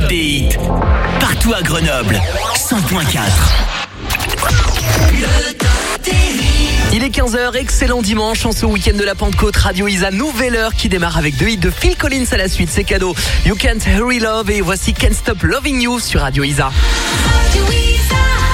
des hits. Partout à Grenoble, 100.4. Il est 15h, excellent dimanche, en ce week-end de la Pentecôte, Radio Isa, nouvelle heure qui démarre avec 2 hits de Phil Collins à la suite, c'est cadeau. You Can't Hurry Love et voici Can't Stop Loving You sur Radio Isa. Radio Isa.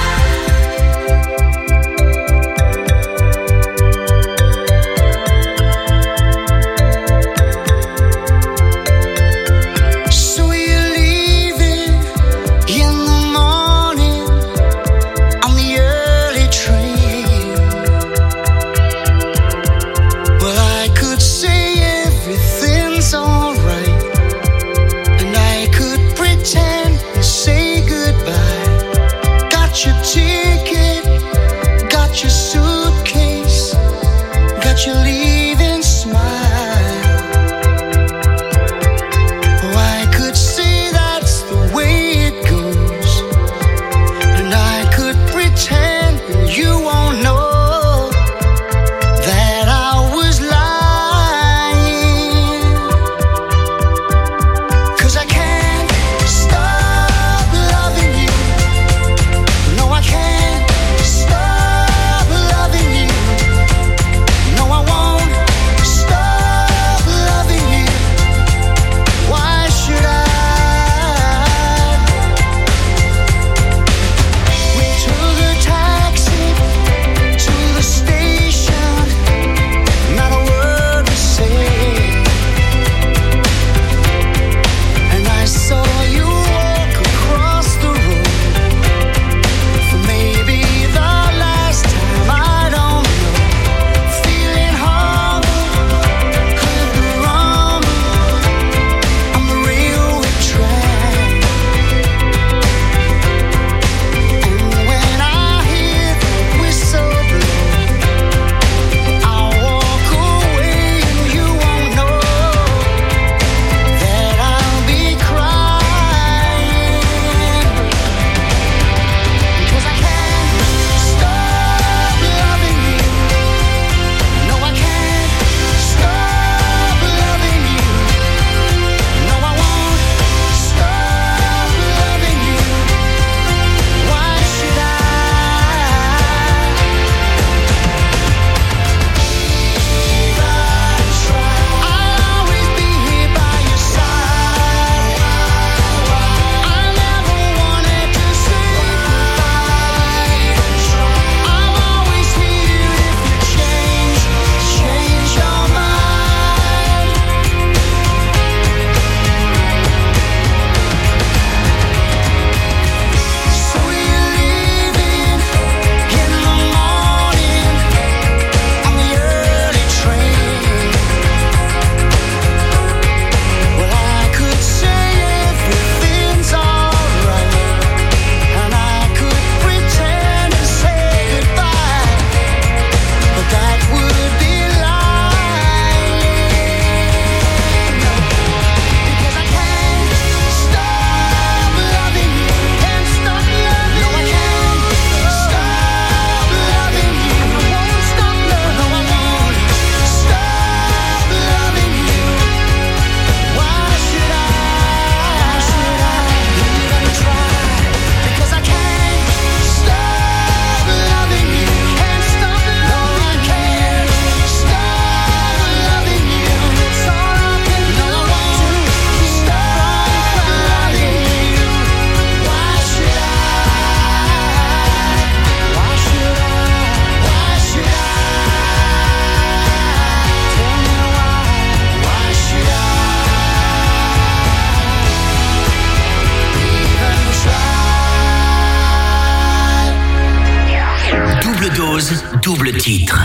Double titre.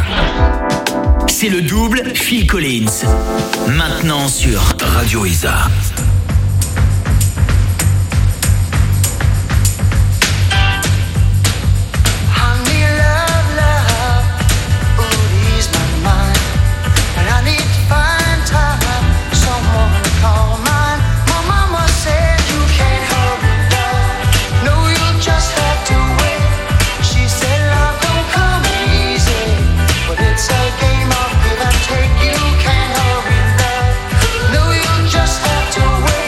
C'est le double Phil Collins. Maintenant sur Radio Isa. Take you can't hurry love. No, you just have to wait.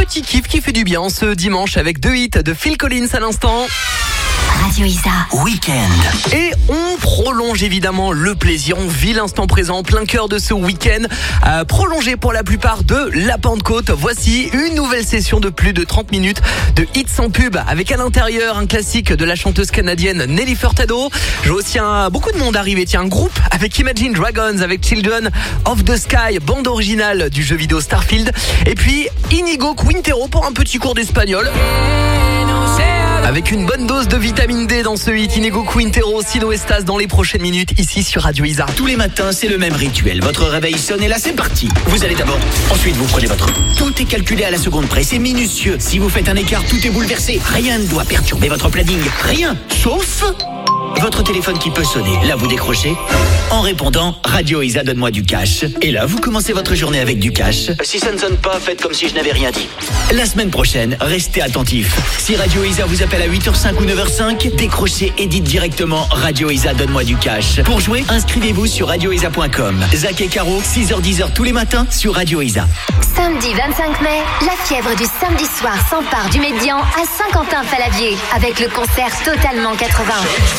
petit kiff qui fait du bien ce dimanche avec 2 hits de Phil Collins à l'instant. Radio Isa Week-end. Et on prolonge évidemment le plaisir. On vit l'instant présent en plein cœur de ce week-end. Prolongé pour la plupart de la Pentecôte. Voici une nouvelle session de plus de 30 minutes de hits sans pub. Avec à l'intérieur un classique de la chanteuse canadienne Nelly Furtado. J'ai aussi beaucoup de monde arrivé. Tiens, un groupe avec Imagine Dragons, avec Children of the Sky, bande originale du jeu vidéo Starfield. Et puis Inigo Quintero pour un petit cours d'espagnol. Avec une bonne dose de vitamine D dans ce hit, Inigo Quintero, Sino Estas dans les prochaines minutes ici sur Radio Isa. Tous les matins, c'est le même rituel. Votre réveil sonne et là, c'est parti. Vous allez d'abord, ensuite vous prenez votre... Tout est calculé à la seconde près, c'est minutieux. Si vous faites un écart, tout est bouleversé. Rien ne doit perturber votre planning. Rien, sauf... votre téléphone qui peut sonner. Là, vous décrochez. En répondant, Radio Isa donne-moi du cash. Et là, vous commencez votre journée avec du cash. Si ça ne sonne pas, faites comme si je n'avais rien dit. La semaine prochaine, restez attentifs. Si Radio Isa vous appelle à 8h05 ou 9h05, décrochez et dites directement Radio Isa donne-moi du cash. Pour jouer, inscrivez-vous sur radioisa.com. Zach et Caro, 6h-10h tous les matins sur Radio Isa. Samedi 25 mai, la fièvre du samedi soir s'empare du Médian à Saint-Quentin-Falavier avec le concert Totalement 80.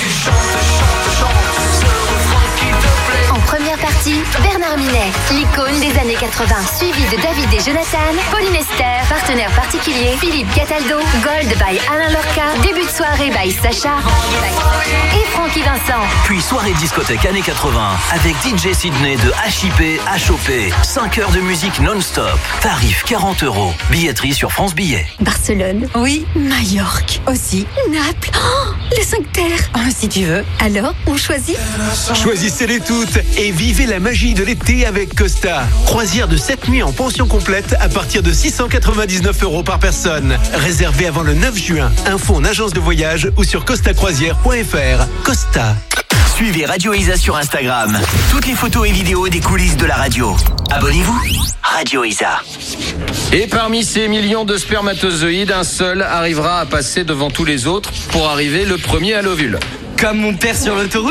En première partie, Bernard Minet, l'icône des années 80, suivi de David et Jonathan, Pauline Esther, partenaire particulier, Philippe Cataldo, Gold by Alain Lorca, début de soirée by Sacha et Francky Vincent. Puis soirée discothèque années 80 avec DJ Sydney de HIP HOP. 5 heures de musique non-stop. Tarif 40 €. Billetterie sur France Billets. Barcelone. Oui. Majorque. Aussi. Naples. Oh, les 5 terres. Oh, si tu veux. Alors, on choisit? Choisissez-les toutes et vivez la magie de l'été avec Costa. Croisière de 7 nuits en pension complète à partir de 699 € par personne. Réservé avant le 9 juin. Info en agence de voyage ou sur costacroisière.fr. Costa. Suivez Radio Isa sur Instagram. Toutes les photos et vidéos des coulisses de la radio. Abonnez-vous. Radio Isa. Et parmi ces millions de spermatozoïdes, un seul arrivera à passer devant tous les autres pour arriver le premier à l'ovule. Comme mon père sur l'autoroute.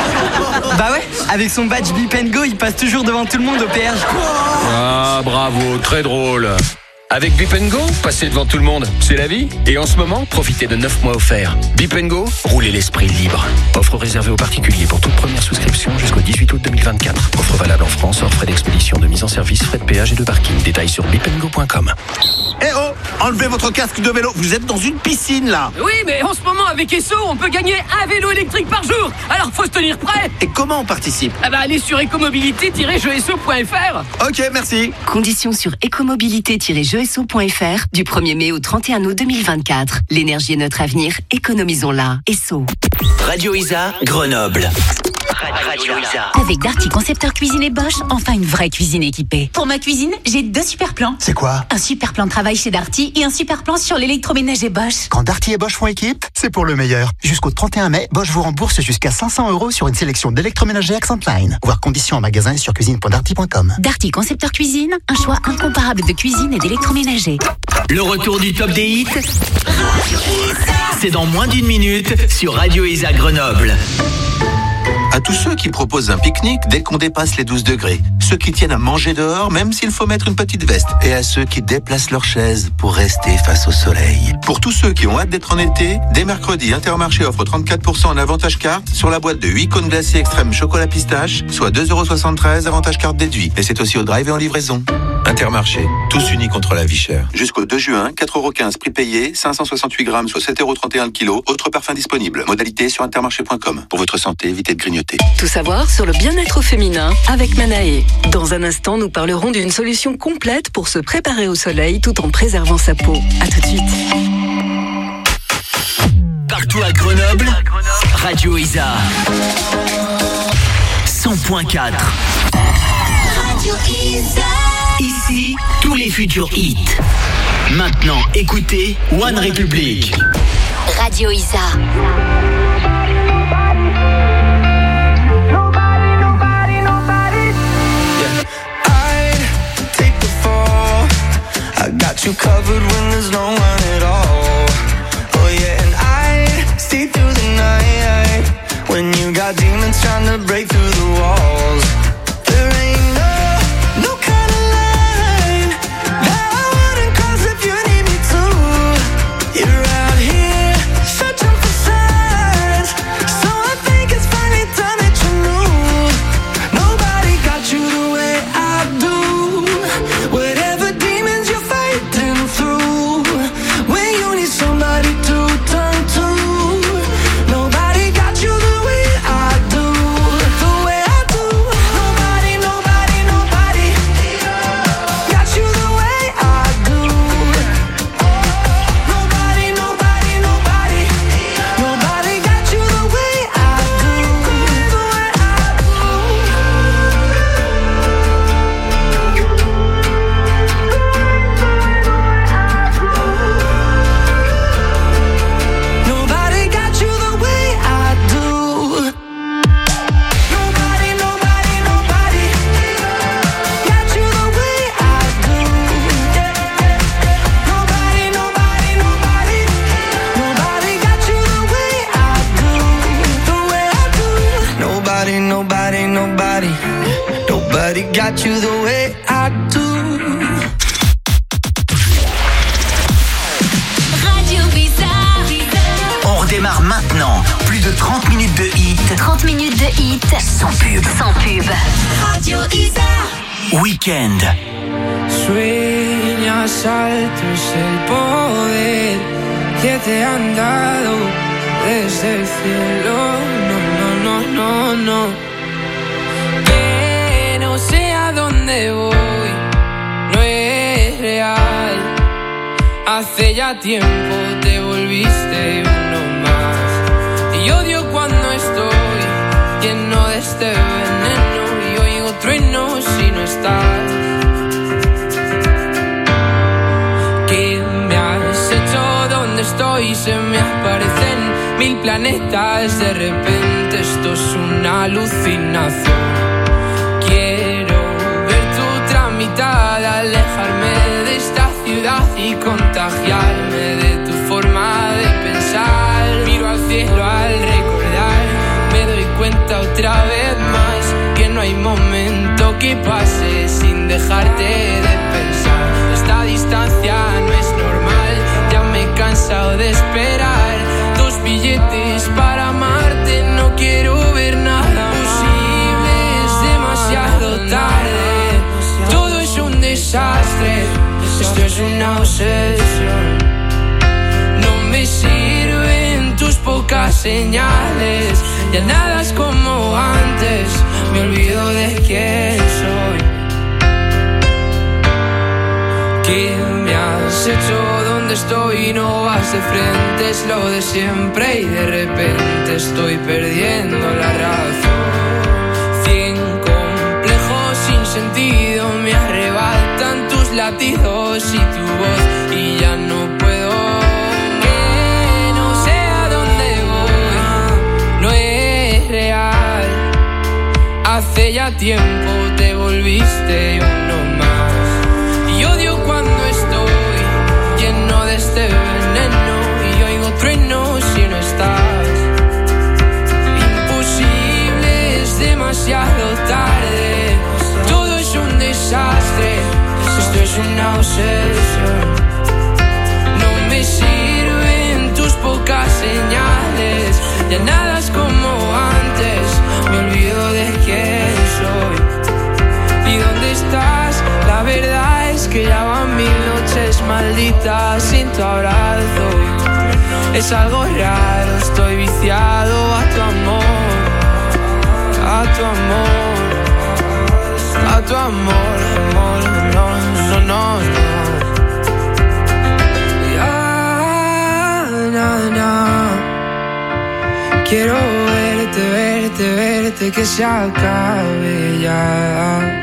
Bah ouais, avec son badge Beep & Go, il passe toujours devant tout le monde au péage. Ah, bravo, très drôle. Avec Beep & Go, passer devant tout le monde, c'est la vie. Et en ce moment, profitez de 9 mois offerts. Beep & Go, roulez l'esprit libre. Offre réservée aux particuliers pour toute première souscription jusqu'au 18 août 2024. Offre valable en France, hors frais d'expédition, de mise en service, frais de péage et de parking. Détails sur beepandgo.com. Eh oh, enlevez votre casque de vélo, vous êtes dans une piscine là. Oui, mais en ce moment avec Esso, on peut gagner un vélo électrique par jour. Alors faut se tenir prêt. Et comment on participe? Allez sur ecomobilité-jesso.fr. Ok, merci. Conditions sur ecomobilité-jesso.fr du 1er mai au 31 août 2024. L'énergie est notre avenir, économisons-la. Esso. Radio Isa, Grenoble. Radio Isa. Avec Darty Concepteur Cuisine et Bosch, enfin une vraie cuisine équipée. Pour ma cuisine, j'ai 2 super plans. C'est quoi? Un super plan de travail chez Darty et un super plan sur l'électroménager Bosch. Quand Darty et Bosch font équipe, c'est pour le meilleur. Jusqu'au 31 mai, Bosch vous rembourse jusqu'à 500 € sur une sélection d'électroménagers Accent Line. Voir conditions en magasin et sur cuisine.darty.com. Darty Concepteur Cuisine, un choix incomparable de cuisine et d'électroménager. Le retour du top des hits, c'est dans moins d'une minute sur Radio Isa Grenoble. À tous ceux qui proposent un pique-nique dès qu'on dépasse les 12 degrés. Ceux qui tiennent à manger dehors même s'il faut mettre une petite veste. Et à ceux qui déplacent leurs chaises pour rester face au soleil. Pour tous ceux qui ont hâte d'être en été, dès mercredi, Intermarché offre 34% en avantage carte sur la boîte de 8 cônes glacés extrême chocolat pistache, soit 2,73 € avantage carte déduit. Et c'est aussi au drive et en livraison. Intermarché, tous unis contre la vie chère. Jusqu'au 2 juin, 4,15 € prix payé, 568 grammes, soit 7,31 € le kilo. Autres parfums disponibles. Modalité sur intermarché.com. Pour votre santé, évitez de grignoter. Tout savoir sur le bien-être féminin avec Manae. Dans un instant, nous parlerons d'une solution complète pour se préparer au soleil tout en préservant sa peau. À tout de suite. Partout à Grenoble, Radio Isa 100.4. Radio Isa. Ici, tous les futurs hits. Maintenant, écoutez One Republic. Radio Isa. Got you covered when there's no one at all. Oh yeah, and I'd stay through the night when you got demons trying to break through the walls. There ain't no kind of line that I wouldn't cross if you need Nobody got you the way I do. Radio Bizarre. On redémarre maintenant. Plus de 30 minutes de hit. 30 minutes de hit. Sans pub. Sans pub. Radio Bizarre. Weekend. Sueñas alto es el poder que te han dado desde el cielo. No. Que no sé a dónde voy, no es real. Hace ya tiempo te volviste uno más. Y odio cuando estoy lleno de este veneno y oigo truenos si no estás. ¿Qué me has hecho? ¿Dónde estoy? Se me aparecen 1000 planetas. De repente esto es una alucinación. Quiero ver tu tramitar, alejarme de esta ciudad y contagiarme de tu forma de pensar. Miro al cielo al recordar, me doy cuenta otra vez más que no hay momento que pase sin dejarte de pensar. Esta distancia no es normal, ya me he cansado de esperar. 2 billetes para amarte, no quiero ver nada posible, es demasiado tarde. Todo es un desastre, esto es una obsesión. No me sirven tus pocas señales, ya nada es como antes, me olvido de quién soy. ¿Qué me has hecho? ¿Dónde estoy? No vas de frente, es lo de siempre y de repente estoy perdiendo la razón. 100 complejos sin sentido me arrebatan tus latidos y tu voz y ya no puedo. Que no sé a dónde voy, no es real. Hace ya tiempo te volviste uno más. Y odio cuando estoy lleno de este veneno y oigo truenos si no estás. Imposible, es demasiado tarde. Todo es un desastre, esto es una obsesión. No me sirven tus pocas señales, ya nada es como antes, me olvido de quién soy. ¿Y dónde estás? La verdad es que ya van 1000 noches malditas sin tu abrazo. Es algo raro, estoy viciado a tu amor, a tu amor, a tu amor, amor, no. Ya, na. Quiero verte, que se acabe ya.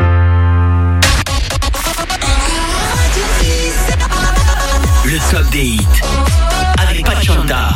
Le top des hits avec Pachanda.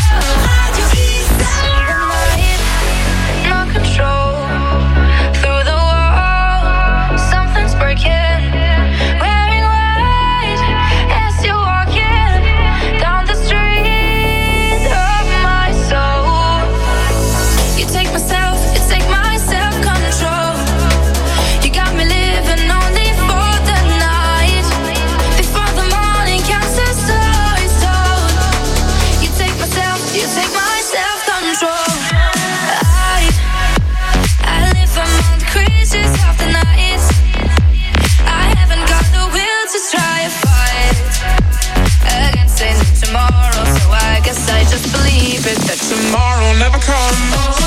No control through the wall. Something's breaking. Wearing white as you're walking down the street of my soul. You take my self-control. You got me living only for the night. Before the morning comes the story's told. You take my self-control. I live among the creatures of the night. I haven't got the will to try a fight against a new tomorrow, so I guess I just believe it that tomorrow never comes.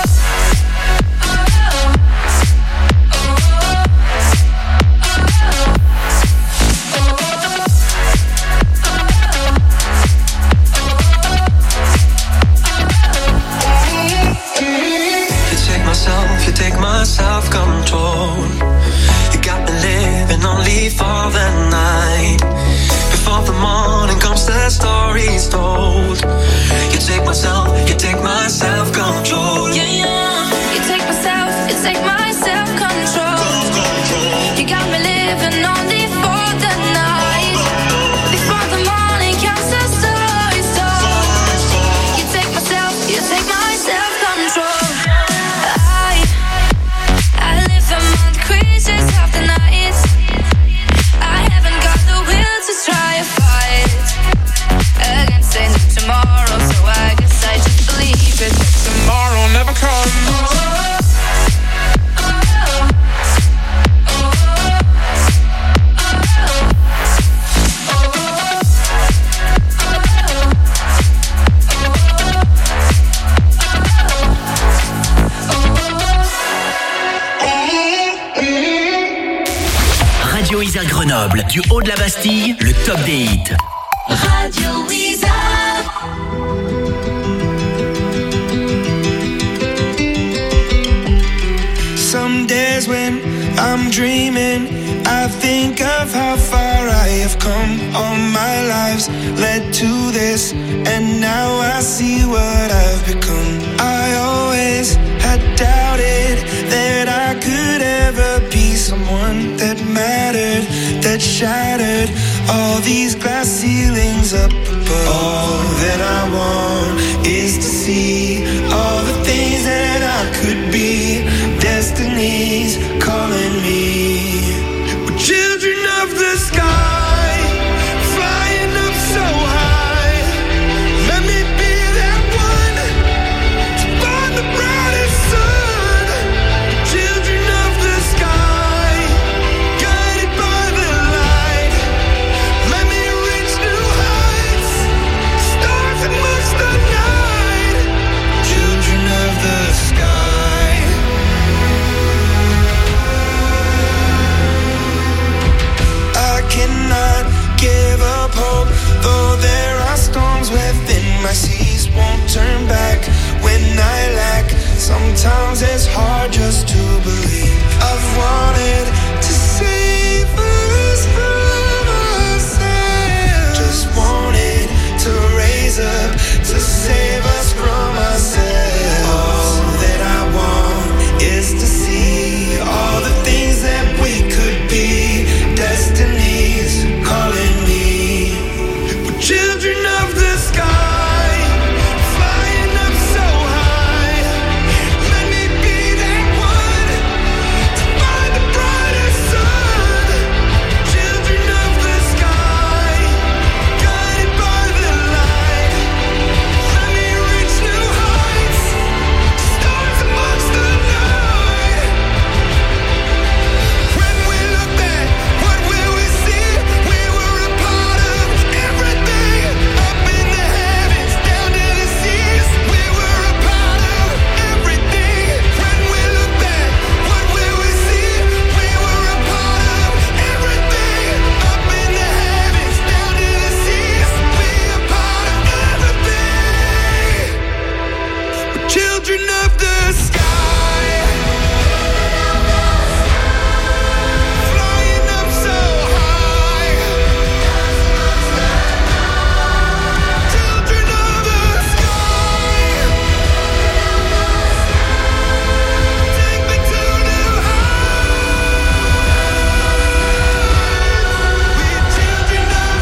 You take my self-control. You got me living only for the night. Before the morning comes, the story's told. You take my self-control. Yeah. You take my self-control. You got me living only for the night. Before the morning comes, the story's told. You take my self-control. Grenoble, du haut de la Bastille, le top des hits. Radio Isa. Some days when I'm dreaming, I think of how far I have come. All my lives led to this, and now I see what I've become. I always had doubted that I could ever be someone that mattered, that shattered all these glass ceilings up above. All that I want is to see all the things that I could be. Destiny's calling me. We're children of the sky, flying up so high. Let me be that one to find the brightest sun. Children of the sky, guided by the light. Let me reach new heights, stars amongst the night. Children of the sky. Cannot give up hope, though there are storms within my seas. Won't turn back when I lack. Sometimes it's hard just to believe. I've wanted to save us from ourselves. Just wanted to raise up to save us from ourselves. All that I want is to see all the things that we could be. Destiny's calling me. We're children of the sky, flying up so high. Let me be that one to find the brightest sun. Children of the sky, guided by the light. Let me reach new heights, stars amongst the night. When we look back, what will we see? We were a part of everything, up in the heavens, down to the seas. We were a part of everything. When we look back, what will we see? We were a part of everything, up in the heavens, down to the seas. We a part of everything. We're children of the sky, flying up so high. Children of the sky, take me to new heights. We're children of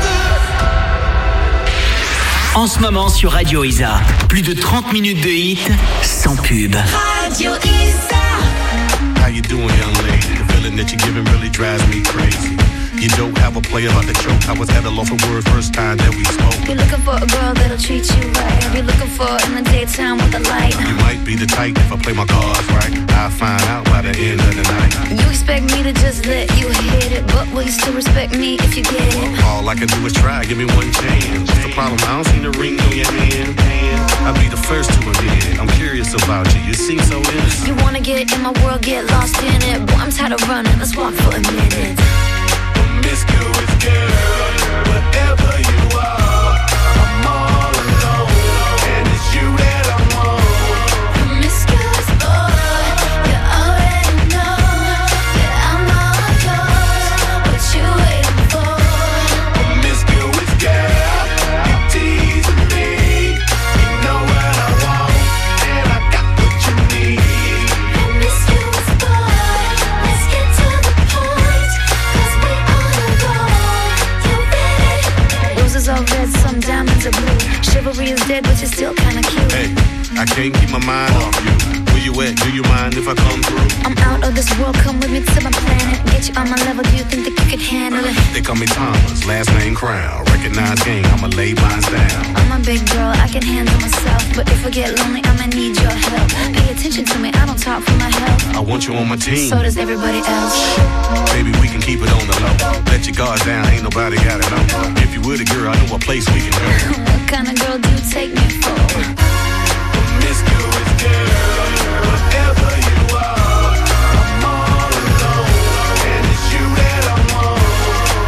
the. En ce moment sur Radio Isa, plus de 30 minutes de hits sans pub. Radio Isa. How you doing, young lady? The feeling that you're giving really drives me crazy. You don't have a player like the choke. I was at a loss for words first time that we spoke. You're looking for a girl that'll treat you right. You're looking for in the daytime with the light. You might be the type if I play my cards right. I'll find out by the end of the night. You expect me to just let you hit it, but will you still respect me if you get it? All I can do is try, give me one chance. What's the problem? I don't see the ring on your hand. I'll be the first to admit I'm curious about you. You seem so innocent. You wanna get in my world, get lost in it. Boy, I'm tired of running, let's walk for a minute. Promiscuous girl, whatever you are, I'm all alone, and it's you that I want. Promiscuous boy, you already know that I'm all yours. What you waiting for? Promiscuous girl, you teasing me. You know what I want, and I got what you need. Promiscuous boy, let's get to the point, 'cause we on a roll. You ready? Roses are red, some diamonds are blue. Chivalry is dead, but you're still kinda cute. Hey, I can't keep my mind off you. Where you at? Do you mind if I come through? I'm out of this world, come with me to my planet. Get you on my level, do you think that you could handle it? They call me Thomas, last name Crown. Recognize game, I'ma lay mine down. I'm a big girl, I can handle myself. But if I get lonely, I'ma need your help. Pay attention to me, I don't talk for my health. I want you on my team. So does everybody else. Baby, we can keep it on the low. Let your guard down, ain't nobody got it on. If you were the girl, I know a place we can go. What kind of girl do you take me for? Promiscuous girl, whatever you are, I'm all alone, and it's you that I want.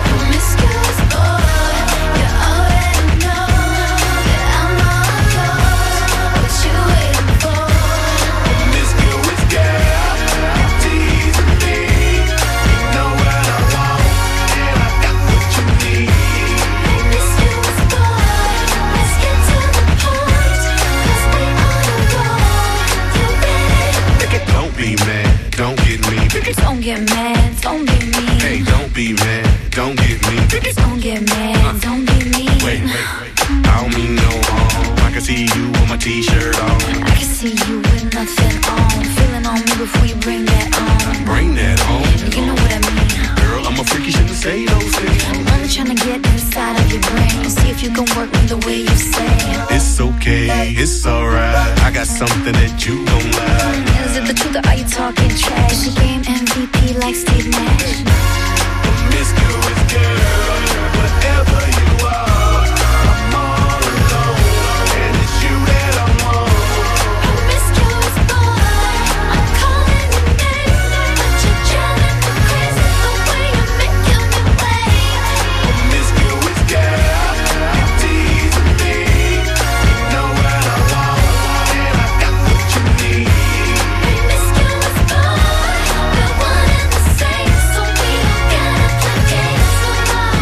Don't get mad, don't be mean. Hey, don't be mad, don't get mean. Don't get mad, don't be mean. Wait, I don't mean no harm. I can see you with my t-shirt on. I can see you with nothing on. Feeling on me before you bring that on. Bring that on. You know what I mean. Girl, I'm a freak, you shouldn't say those things. I'm only trying to get inside of your brain. See if you can work me the way you say. It's okay, it's alright. I got something that you gon' like. Is it the truth or are you talking trash? Is the game MVP like Steve Nash? Promiscuous girl, whatever you are, I'm all alone, and it's you that I want. Promiscuous boy, I'm calling your name, but you're driving me crazy the way you're making me wait. Promiscuous girl, you teasing me. You know what I want, and I got what you need. Promiscuous boy, we're one and the same, so we don't gotta play games no more.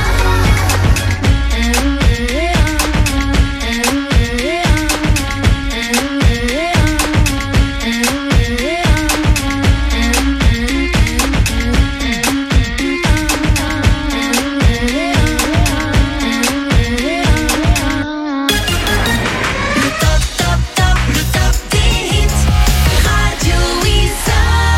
Le top des hits, Radio Isa.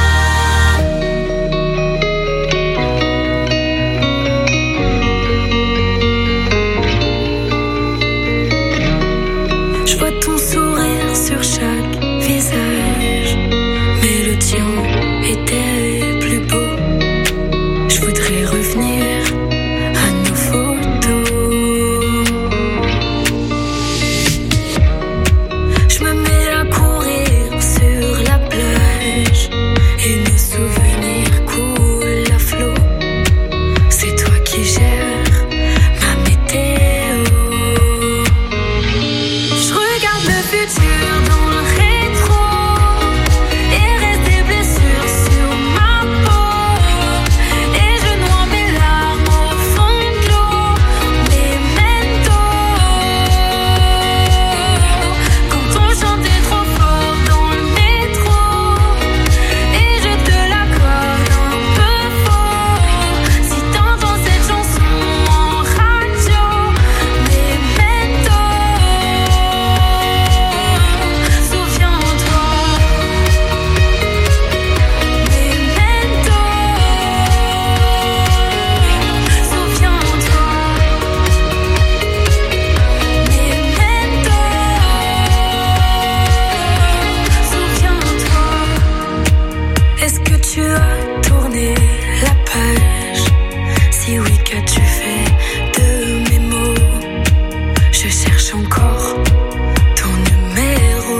Je vois ton sourire sur chaque visage, mais le tien était plus beau. Je voudrais revenir à nos photos. Je me mets à courir sur la plage et nos souvenirs coulent à flot. C'est toi qui gères ma météo. Je regarde le futur dans le rétro et reste des blessures sur ma peau. Et je noie mes larmes au fond de l'eau. Memento. Quand on chantait trop fort dans le métro et je te l'accorde un peu faux. Si t'entends cette chanson en radio, Memento. Souviens-toi, Memento. Souviens-toi, Memento. Souviens-toi. Est-ce que tu as tourné la page? Si oui, qu'as-tu fait de mes mots? Je cherche encore ton numéro.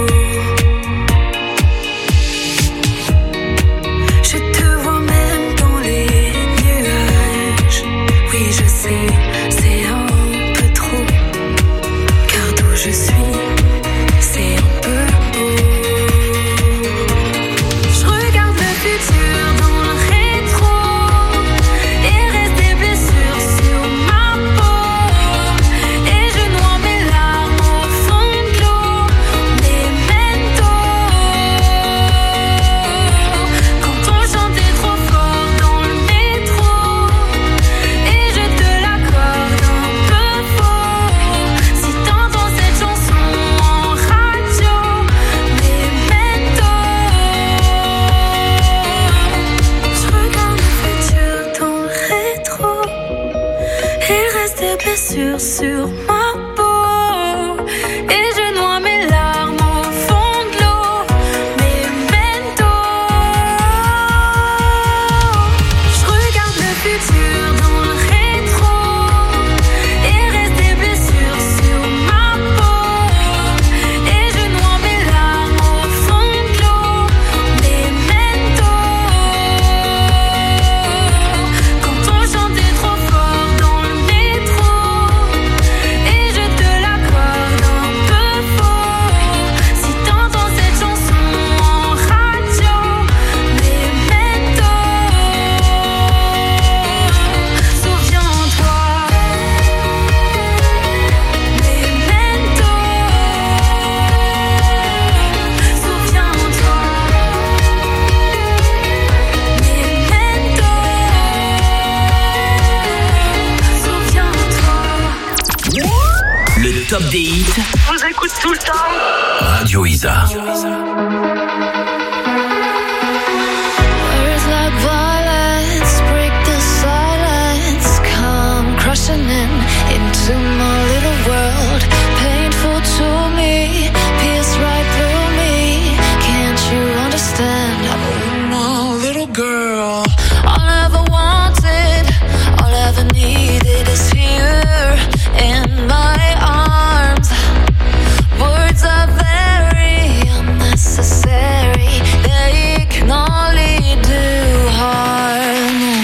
Je te vois même dans les nuages. Oui, je sais, c'est un peu trop. Car d'où je suis, c'est un peu beau. Je regarde le futur dans le rétro et reste des blessures sur ma peau. Et je noie mes larmes au fond de l'eau. Memento. Quand on chantait trop fort dans le métro et je te l'accorde un peu faux. Si t'entends cette chanson en radio, Memento. Je regarde le futur dans le rétro et reste des blessures sur ma peau. Et je noie mes larmes au fond de l'eau. Memento. Je regarde le futur dans le rétro et reste des blessures sur ma peau. Et je noie mes larmes au fond de l'eau. Memento. Quand on chantait trop fort dans le métro et top des hits. Je vous écoute tout le temps. Radio Isa. Words like violence break the silence, come crushing into my little world. Painful to me, pierce right through me. Can't you understand? I'm a little girl. All I ever wanted, all I ever needed is here in my arms. Words are very unnecessary. They can only do harm.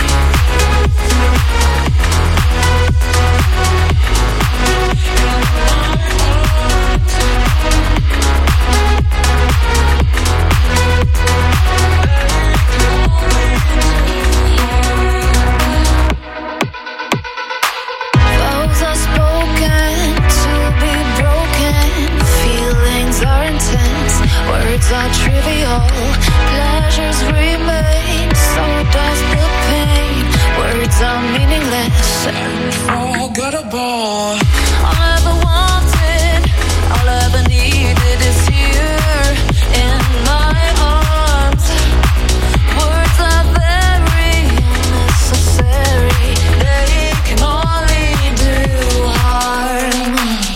Vows are spoken to be broken. Feelings are intense. Words are trivial. Pleasures remain. So does the pain. Words are meaningless and forgettable. All I ever wanted, all I ever needed is here in my arms. Words are very unnecessary. They can only do harm.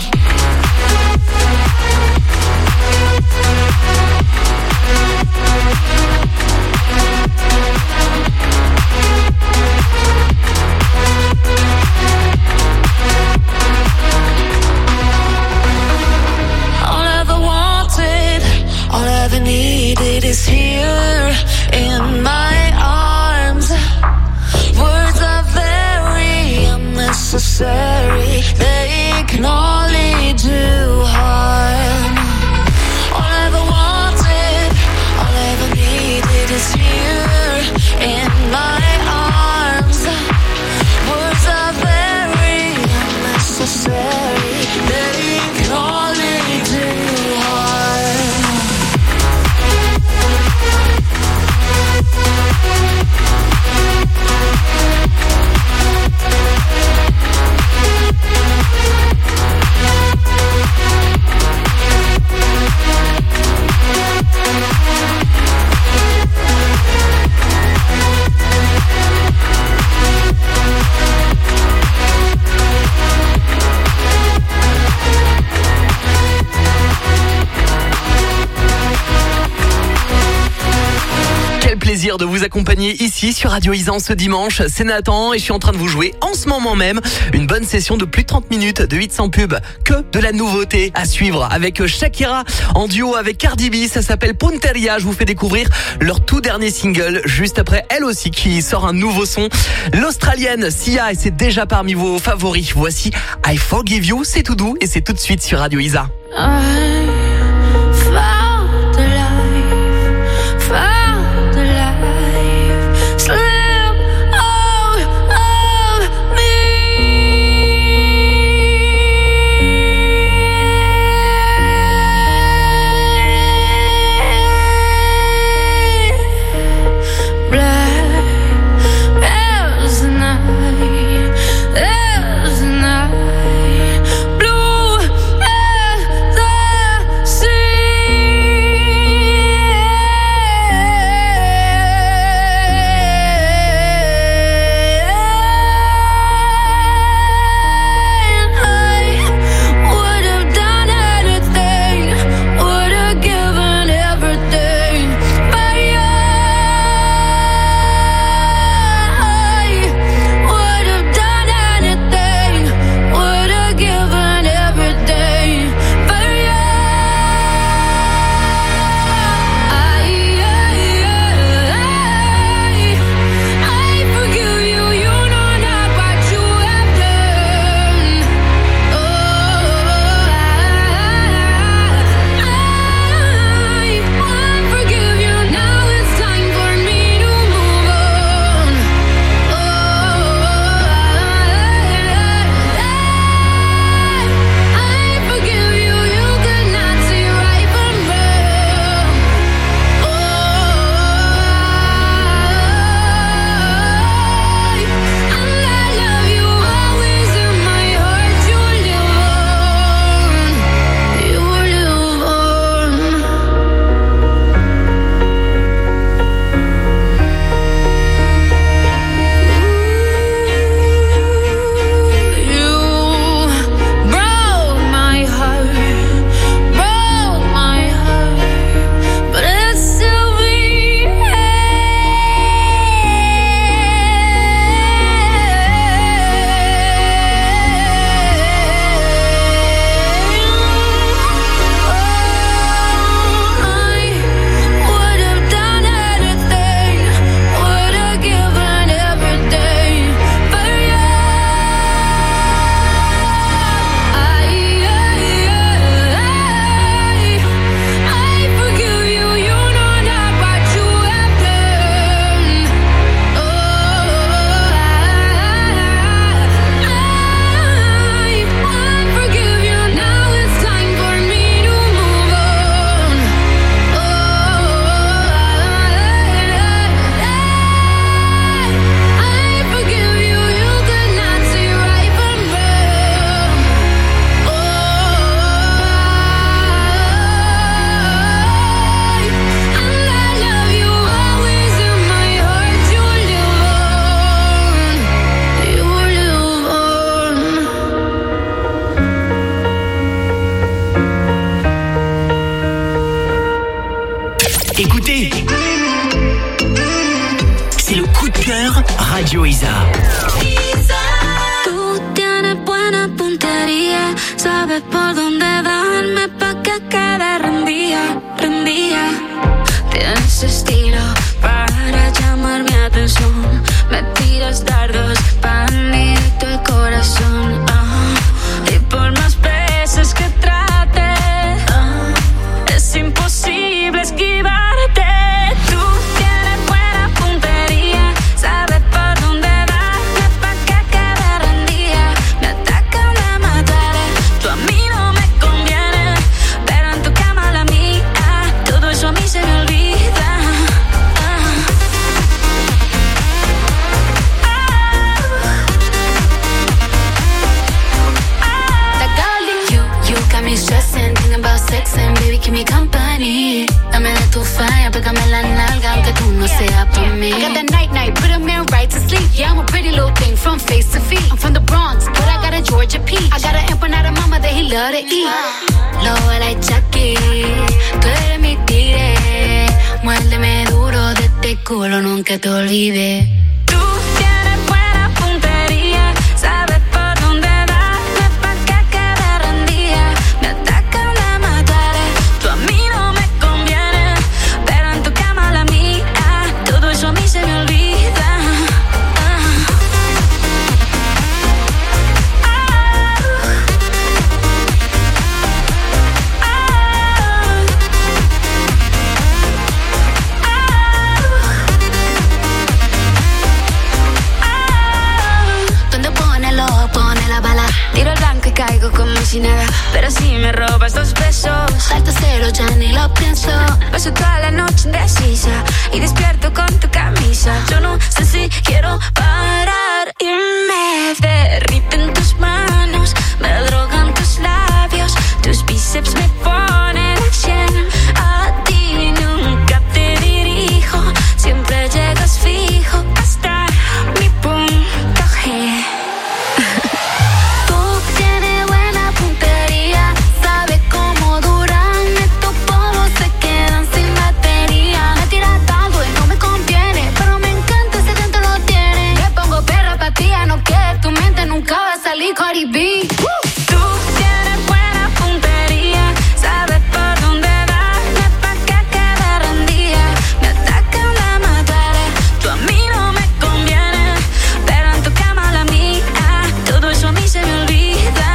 All I ever wanted, all I ever needed is here in my arms. Words are very unnecessary. They can only do harm. All I ever wanted, all I ever needed is here in my arms. Words are very unnecessary. They can only do harm. Quel plaisir de vous accompagner ici sur Radio Isa en ce dimanche. C'est Nathan et je suis en train de vous jouer en ce moment même une bonne session de plus de 30 minutes de hits sans pub. Que de la nouveauté à suivre avec Shakira en duo avec Cardi B. Ça s'appelle Punteria. Je vous fais découvrir leur tout dernier single juste après elle aussi qui sort un nouveau son. L'Australienne Sia et c'est déjà parmi vos favoris. Voici I Forgive You. C'est tout doux et c'est tout de suite sur Radio Isa. Found the life, found the life, slip out of me. Black as the night, as the night, blue as the Écoutez, c'est le coup de cœur Radio Isa. Tú tienes buena puntería, sabes por dónde darme pa' que quede rendida, rendida. Tienes estilo para llamar mi atención, me tiras dardos pa' hundirte el corazón. Y por más veces que trate, es imposible esquivarte. Tú tienes buena puntería, sabes por dónde darme pa' que quede rendida. Me atacan de matar, tú a mí no me conviene, pero en tu cama la mía, todo eso a mí se me olvida. Stressing, thinking about sex and baby, keep me company. Dame de tu falla, pégame la nalga, aunque tú no seas pa' mí. I got that night, put a man right to sleep. Yeah, I'm a pretty little thing from face to feet. I'm from the Bronx, but I got a Georgia peach. I got an empanada mama that he love to eat. Low like Chucky, tú eres mi tigre. Muérdeme duro de este culo, nunca te olvides. Tú tienes buena puntería, sabes por dónde darme pa' que quede rendida. Me atacan de matar, tú a mí no me conviene, pero en tu cama la mía, todo eso a mí se me olvida. Donde pone el ojo, pone la bala. Tiro el blanco y caigo como si nada, pero si me robas 2 besos, salto cero, ya ni lo pienso. Paso toda la noche indecisa y despierto con tu camisa. Yo no sé si quiero parar y me derriten tus manos, me drogan tus labios, tus bíceps me ponen al 100. A ti nunca te dirijo, siempre llegas fijo hasta mi punto G. Tú tienes buena puntería, sabes cómo duran estos polvos, se quedan sin batería. Me tiras tanto y no me conviene, pero me encanta ese dentro lo tiene. Me pongo perra pa' ti, no que tu mente nunca va a salir Cardi B. Tú tienes buena puntería, sabes por dónde darme pa' que quede rendida. Me atacan de matar, tú a mí no me conviene, pero en tu cama la mía, todo eso a mí se me olvida.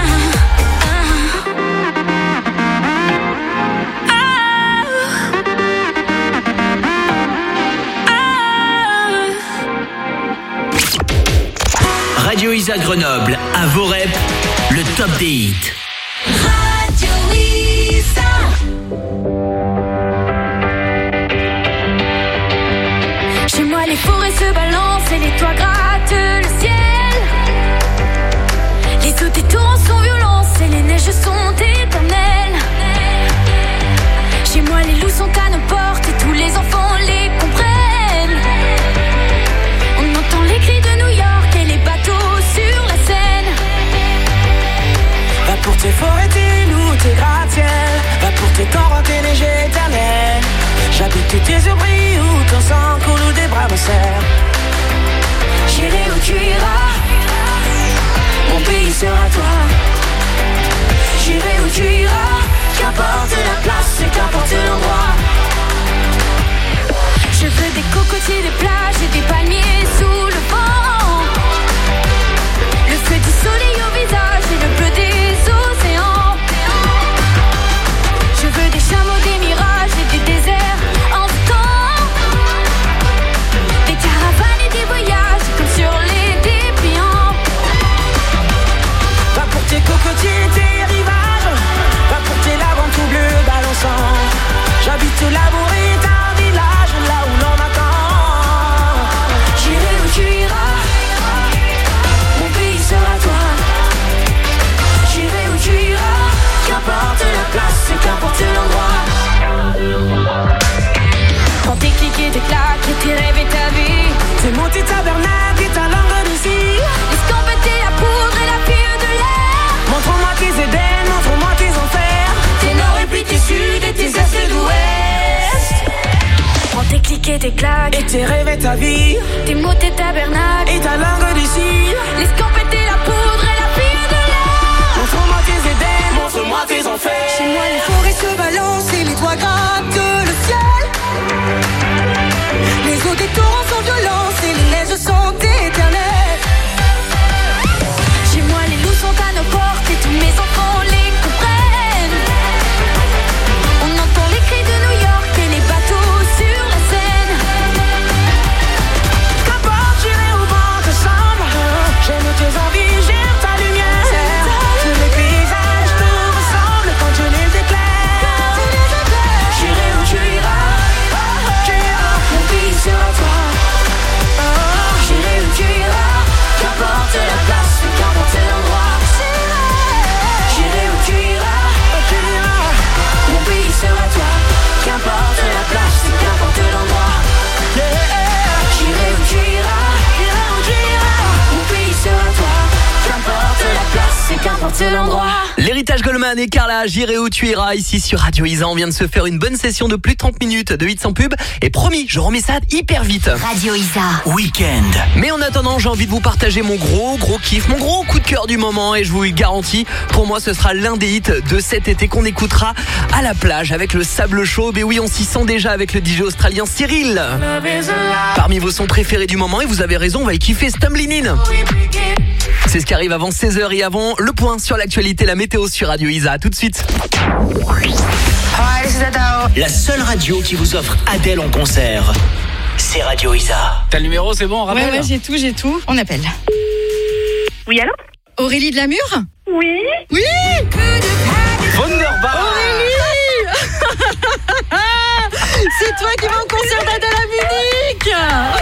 Radio Isa Grenoble, à vos reps, le top des hits. Radio Isa. Chez moi les forêts se balancent et les toits grattent le ciel. Les eaux des torrents sont violentes et les neiges sont éternelles. Chez moi les loups sont à nos portes et tous les enfants les comprennent. On entend les cris de New York et les bateaux sur la Seine. Va pour tes forêts, tes loups, tes gratte-ciel. Va pour tes torrents, tes neiges éternelles. J'habite tes abris où ton sang coule ou des bras me serrent. J'irai où tu iras, mon pays sera toi. J'irai où tu iras, qu'importe la place et qu'importe l'endroit. Je veux des cocotiers de plage et des palmiers sous le vent. Le feu du soleil au visage et le bleu des océans. Je veux des chameaux, des mirages et des déserts en temps. Des caravanes et des voyages comme sur les dépliants. Va pour tes cocotiers, tes rivages. Va pour tes lagons tout bleus balançants. J'habite la bourrée d'un village là où l'on attend. et tes claques. Et tes rêves et ta vie. Tes mots, tes tabernacles. Et ta langue d'ici. Les scopettes et la poudre et la fille de l'art. Montre-moi tes Édens, montre-moi tes enfers. Chez moi, les forêts se balancent et les toits grattent le ciel. Les eaux des torrents sont violentes et les neiges sont éternelles. Chez moi, les loups sont à nos portes et tous mes enfants les comprennent. On entend les cris de New York et les bateaux sur la Seine. Qu'importe, j'irai au vent te semble. J'aime tes envies, j'aime ta lumière. Tous les paysages nous ressemblent quand tu les éclaires. J'irai où tu iras. Mon pays sera toi. J'irai où tu iras. Qu'importe la place, qu'importe l'endroit. J'irai où tu iras. Mon pays sera toi. Qu'importe la place, qu'importe l'endroit. J'irai où tu iras. Mon pays sera toi. Qu'importe la place, qu'importe l'endroit. L'héritage Goldman et Carla, j'irai où tu iras, ici sur Radio Isa. On vient de se faire une bonne session de plus de 30 minutes de hits sans pub. Et promis, je remets ça hyper vite. Radio Isa. Week-end. Mais en attendant, j'ai envie de vous partager mon gros kiff, mon gros coup de cœur du moment. Et je vous le garantis, pour moi, ce sera l'un des hits de cet été qu'on écoutera à la plage avec le sable chaud. Mais oui, on s'y sent déjà avec le DJ australien Cyril. Parmi vos sons préférés du moment, et vous avez raison, on va y kiffer Stumbling In. C'est ce qui arrive avant 16h et avant le point sur l'actualité, la météo sur Radio Isa. À tout de suite. La seule radio qui vous offre Adèle en concert, c'est Radio Isa. T'as le numéro, c'est bon, on rappelle? Ouais, j'ai tout. On appelle. Oui, allô? Aurélie de la Mure? Oui. Oui. Wunderbar. Aurélie. C'est toi qui vas au concert d'Adèle à Munich.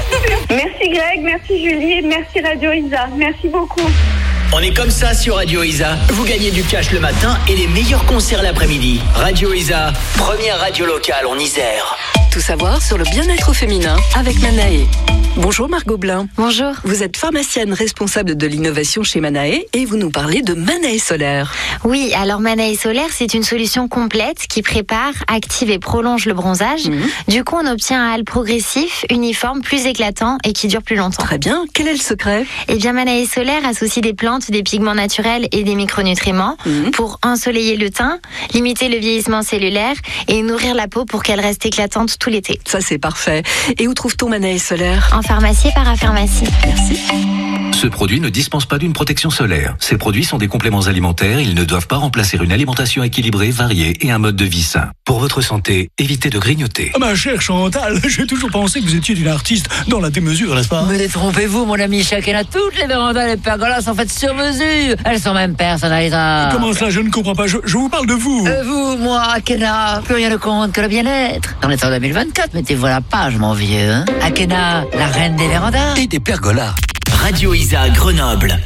Merci Greg, merci Julie, merci Radio Isa. Merci beaucoup. On est comme ça sur Radio Isa. Vous gagnez du cash le matin et les meilleurs concerts l'après-midi. Radio Isa, première radio locale en Isère. Tout savoir sur le bien-être féminin avec Manae. Bonjour Margot Blin. Bonjour. Vous êtes pharmacienne responsable de l'innovation chez Manae et vous nous parlez de Manae Solaire. Oui, alors Manae Solaire, c'est une solution complète qui prépare, active et prolonge le bronzage. Du coup, on obtient un hâle progressif, uniforme, plus éclatant et qui dure plus longtemps. Très bien. Quel est le secret? Eh bien, Manae Solaire associe des plantes, des pigments naturels et des micronutriments pour ensoleiller le teint, limiter le vieillissement cellulaire et nourrir la peau pour qu'elle reste éclatante tout l'été. Ça, c'est parfait. Et où trouve-t-on Manae Solaire? En pharmacie et parapharmacie. Merci. Ce produit ne dispense pas d'une protection solaire. Ces produits sont des compléments alimentaires. Ils ne doivent pas remplacer une alimentation équilibrée, variée et un mode de vie sain. Pour votre santé, évitez de grignoter. Ma chère Chantal, j'ai toujours pensé que vous étiez une artiste dans la démesure, n'est-ce pas? Mais détrompez-vous, mon ami Chacun. Toutes les vérandas, les pergolas sont faites sur mesure. Elles sont même personnalisables. Comment cela? Je ne comprends pas. Je vous parle de vous. Vous, moi, Akena, plus rien ne compte que le bien-être. On est en 2024, mettez-vous à la page, mon vieux. Hein? Akena, la reine des vérandas. Et des pergolas. Radio Isa Grenoble.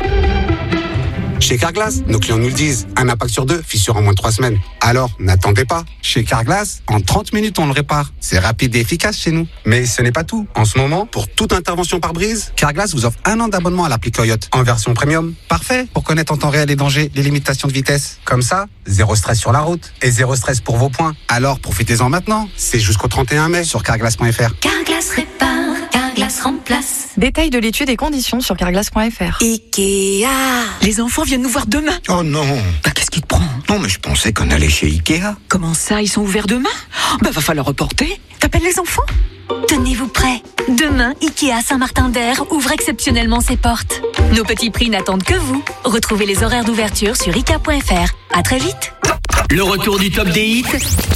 Chez Carglass, nos clients nous le disent, un impact sur deux, fissure en moins de 3 semaines. Alors, n'attendez pas. Chez Carglass, en 30 minutes, on le répare. C'est rapide et efficace chez nous. Mais ce n'est pas tout. En ce moment, pour toute intervention par brise, Carglass vous offre 1 an d'abonnement à l'appli Coyote en version premium. Parfait pour connaître en temps réel les dangers, les limitations de vitesse. Comme ça, zéro stress sur la route et zéro stress pour vos points. Alors, profitez-en maintenant. C'est jusqu'au 31 mai sur carglass.fr. Carglass répare, Carglass remplace. Détails de l'étude et conditions sur carglass.fr. Ikea. Les enfants viennent nous voir demain. Oh non. Bah, qu'est-ce qui te prend? Non, mais je pensais qu'on allait chez Ikea. Comment ça, ils sont ouverts demain? Bah, va falloir reporter. T'appelles les enfants? Tenez-vous prêts. Demain, Ikea Saint-Martin-d'Air ouvre exceptionnellement ses portes. Nos petits prix n'attendent que vous. Retrouvez les horaires d'ouverture sur Ikea.fr. À très vite. Le retour du top des hits,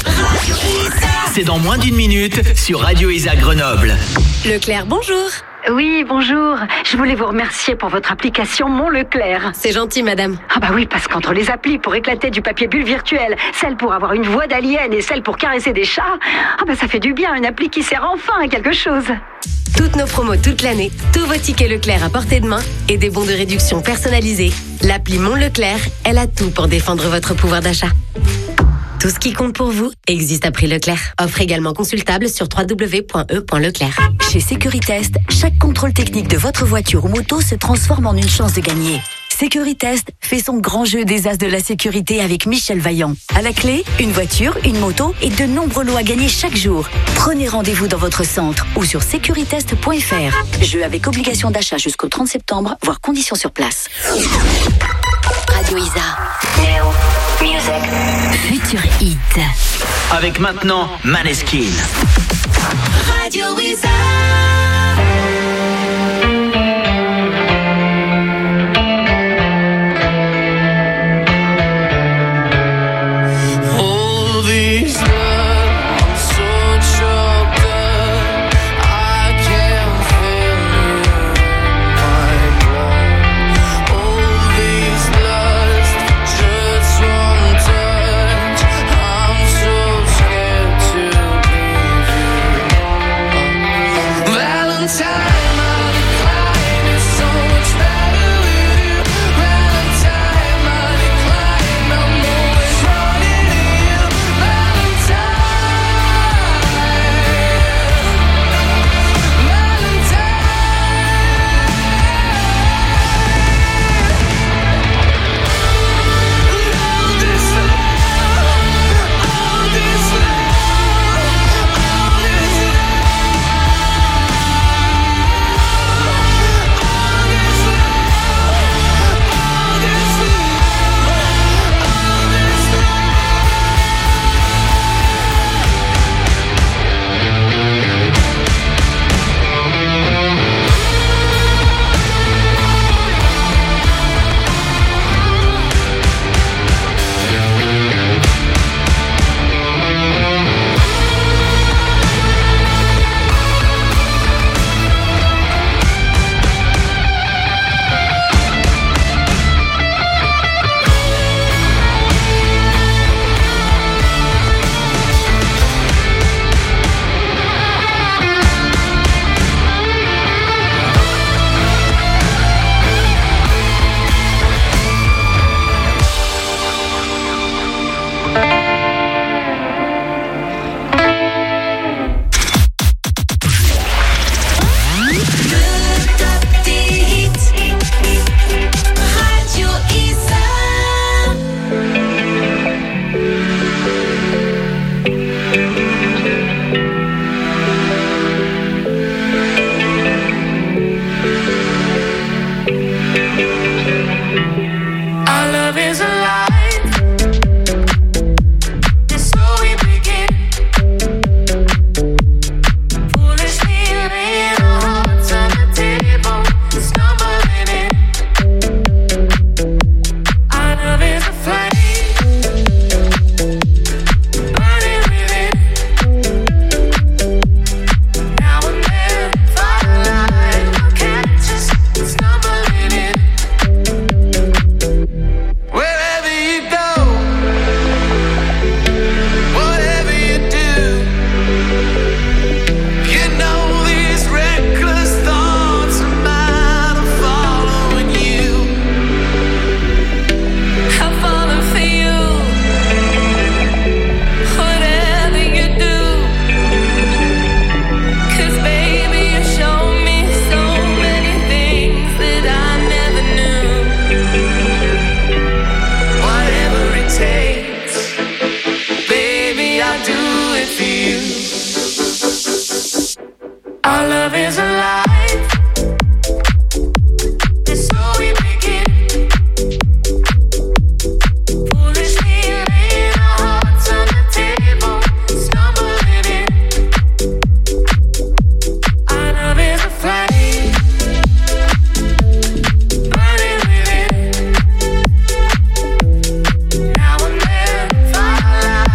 c'est dans moins d'1 minute sur Radio Isa Grenoble. Leclerc, bonjour. Oui, bonjour. Je voulais vous remercier pour votre application Mon Leclerc. C'est gentil, madame. Ah bah oui, parce qu'entre les applis pour éclater du papier bulle virtuel, celle pour avoir une voix d'alien et celle pour caresser des chats, ah bah ça fait du bien, une appli qui sert enfin à quelque chose. Toutes nos promos toute l'année, tous vos tickets Leclerc à portée de main et des bons de réduction personnalisés. L'appli Mon Leclerc, elle a tout pour défendre votre pouvoir d'achat. Tout ce qui compte pour vous existe à prix Leclerc. Offre également consultable sur www.e.leclerc. Chez Sécuritest, chaque contrôle technique de votre voiture ou moto se transforme en une chance de gagner. Securitest fait son grand jeu des as de la sécurité avec Michel Vaillant. À la clé, une voiture, une moto et de nombreux lots à gagner chaque jour. Prenez rendez-vous dans votre centre ou sur securitest.fr. Jeu avec obligation d'achat jusqu'au 30 septembre, voire conditions sur place. Radio Isa. New Music. Futur Hit. Avec maintenant Maneskin. Radio Isa.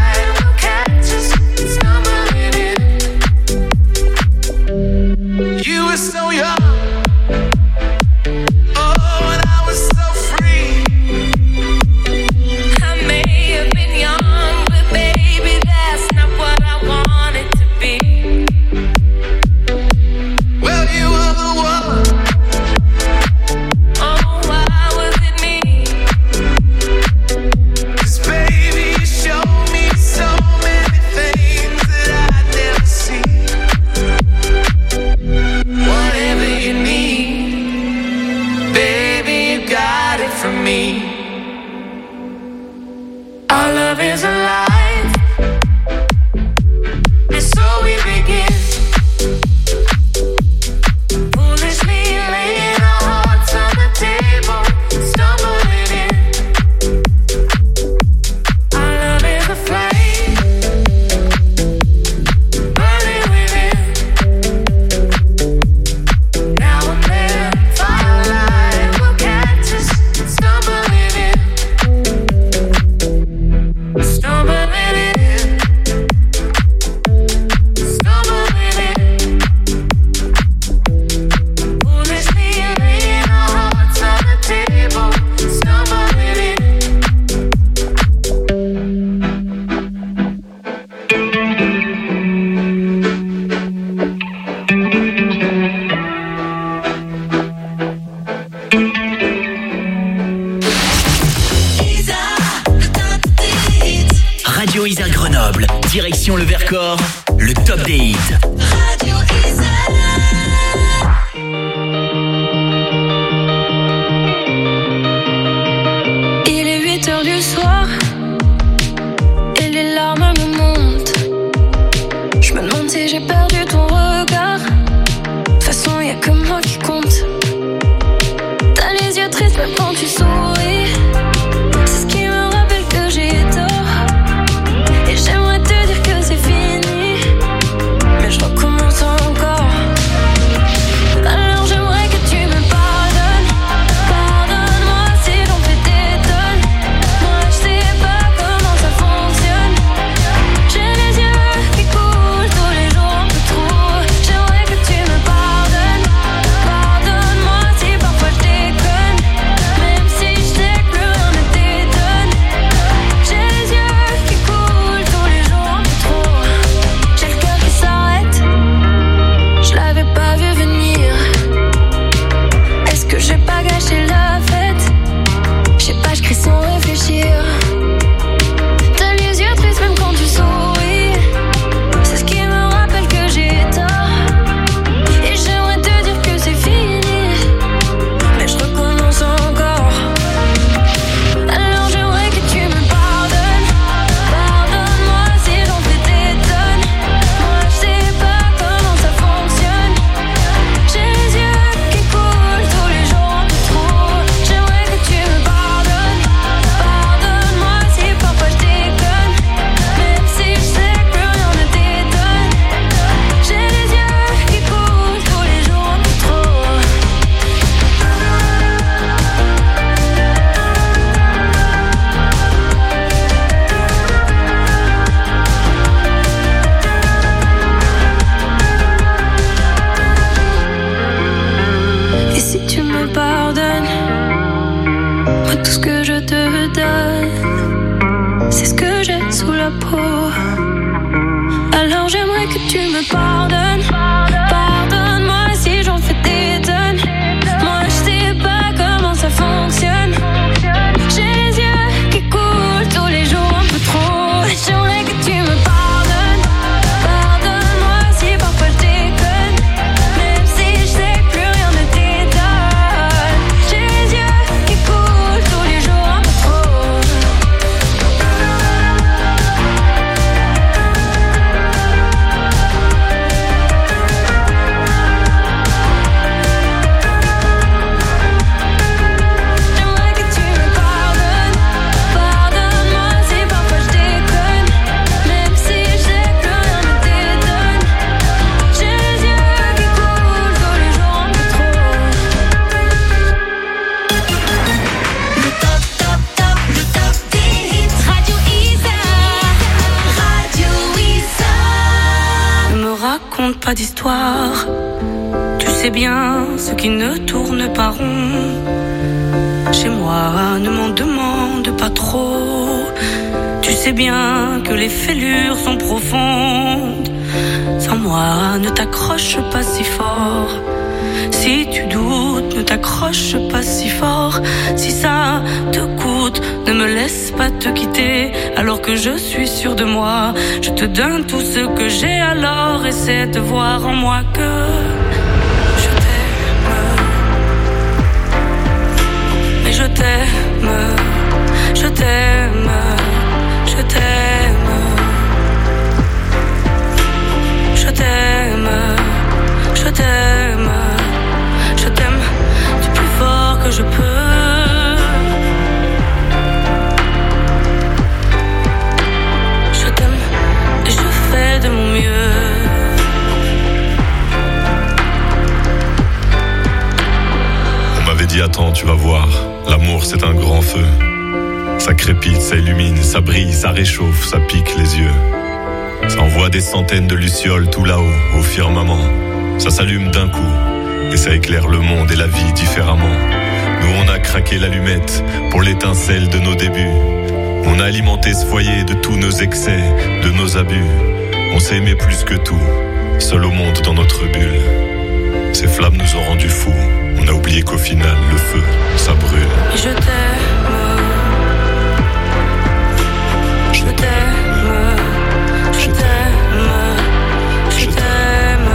You si j'ai perdu ton regard. De toute façon, y'a que moi qui compte. T'as les yeux tristes même quand tu souris. C'est ce qui me rappelle que j'ai tort. Et j'aimerais te dire que c'est fini, mais je recommence encore. Alors j'aimerais que tu me pardonnes. Pardonne-moi si j'en fais des tonnes. Moi je sais pas comment ça fonctionne. J'ai les yeux qui coulent tous les jours un peu trop. J'aimerais que tu me pardonnes. Pardonne-moi si parfois je déconne, même si je sais que plus rien ne t'étonne. J'ai les yeux qui coulent tous les jours un peu trop. J'ai le cœur qui s'arrête, je l'avais pas vu venir. Est-ce que j'ai pas gâché la fête? Je sais pas, je crie sans réfléchir. T'as les yeux tristes même quand tu souris. C'est ce qui me rappelle que j'ai tort. Et j'aimerais te dire que c'est fini, mais je recommence encore. Alors j'aimerais que tu me pardonnes. Pardonne-moi si j'en fais des tonnes. Moi je sais pas comment ça fonctionne. J'ai les yeux qui coulent tous les jours un peu trop. J'aimerais que tu me pardonnes. Pardonne-moi si parfois je déconne, même si je sais que plus rien ne t'étonne. J'ai les yeux qui coulent tous les jours un peu trop. Et si tu me pardonnes, moi tout ce que je te donne, c'est ce que j'ai sous la peau. Alors j'aimerais que tu me pardonnes. Pardonne-moi si j'en fais des tonnes. Moi je sais pas comment ça fonctionne. J'ai les yeux qui coulent tous les jours un peu trop. J'aimerais que tu me pardonnes. Pardonne-moi si parfois je déconne, même si je sais que plus rien ne t'étonne. J'ai les yeux qui coulent tous les jours un peu trop. J'aimerais que tu me pardonnes. Pardonne-moi si parfois je déconne, même si je sais que plus rien ne t'étonne. J'ai les yeux qui coulent tous les jours un peu trop. Le top, top, top, le top des hits. Radio Isa. Radio Isa. Ne me raconte pas d'histoire. Tu sais bien ce qui ne tourne pas rond. Chez moi, ne m'en demande pas trop. Tu sais bien que les fêlures sont profondes. Sans moi, ne t'accroche pas si fort. Si tu doutes, ne t'accroche pas si fort. Si ça te coûte, ne me laisse pas te quitter. Alors que je suis sûre de moi, je te donne tout ce que j'ai. Alors essaie de voir en moi que je t'aime. Mais je t'aime, je t'aime, je t'aime. Je t'aime, je t'aime, je t'aime du plus fort que je peux. Je t'aime et je fais de mon mieux. On m'avait dit attends, tu vas voir, l'amour c'est un grand feu. Ça crépite, ça illumine, ça brille, ça réchauffe, ça pique les yeux. Ça envoie des centaines de lucioles tout là-haut, au firmament. Ça s'allume d'un coup, et ça éclaire le monde et la vie différemment. Nous on a craqué l'allumette pour l'étincelle de nos débuts. On a alimenté ce foyer de tous nos excès, de nos abus. On s'est aimé plus que tout, seul au monde dans notre bulle. Ces flammes nous ont rendus fous. On a oublié qu'au final, le feu, ça brûle. Je t'aime, je t'aime, je t'aime, je t'aime,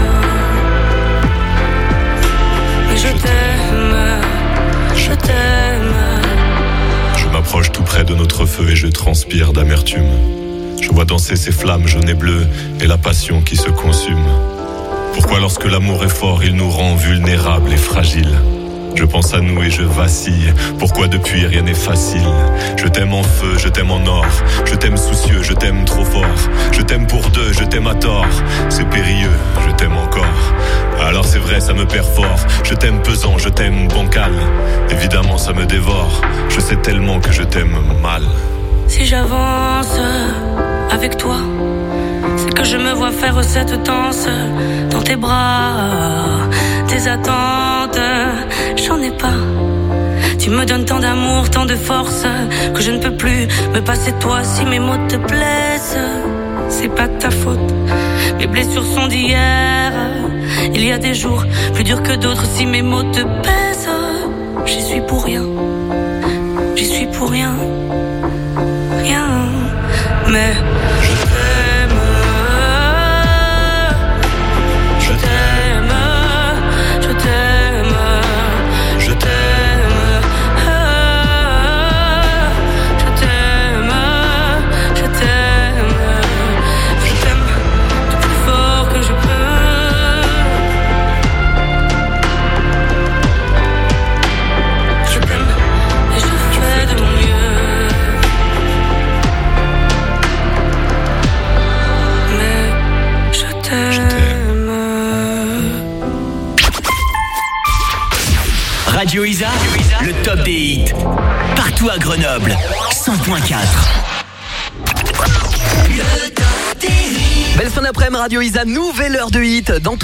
je t'aime, je t'aime. Je m'approche tout près de notre feu et je transpire d'amertume. Je vois danser ces flammes jaunes et bleues et la passion qui se consume. Pourquoi lorsque l'amour est fort, il nous rend vulnérables et fragiles? Je pense à nous et je vacille. Pourquoi depuis rien n'est facile? Je t'aime en feu, je t'aime en or. Je t'aime soucieux, je t'aime trop fort. Je t'aime pour deux, je t'aime à tort. C'est périlleux, je t'aime encore. Alors c'est vrai, ça me perd fort. Je t'aime pesant, je t'aime bancal. Évidemment ça me dévore. Je sais tellement que je t'aime mal. Si j'avance avec toi, c'est que je me vois faire cette danse dans tes bras. Tes attentes, j'en ai pas. Tu me donnes tant d'amour, tant de force, que je ne peux plus me passer de toi. Si mes mots te blessent, c'est pas de ta faute. Mes blessures sont d'hier. Il y a des jours plus durs que d'autres. Si mes mots te pèsent, j'y suis pour rien. J'y suis pour rien. Rien. Mais je t'aime. Je t'aime. Je t'aime. Je t'aime. Je t'aime. Je t'aime. Je t'aime du plus fort que je peux. Je t'aime et je fais de mon mieux. Mais je t'aime. Radio Isa, le top des hits. Partout à Grenoble, 100.4. Belle fin d'après-midi, Radio Isa, nouvelle heure de hit dans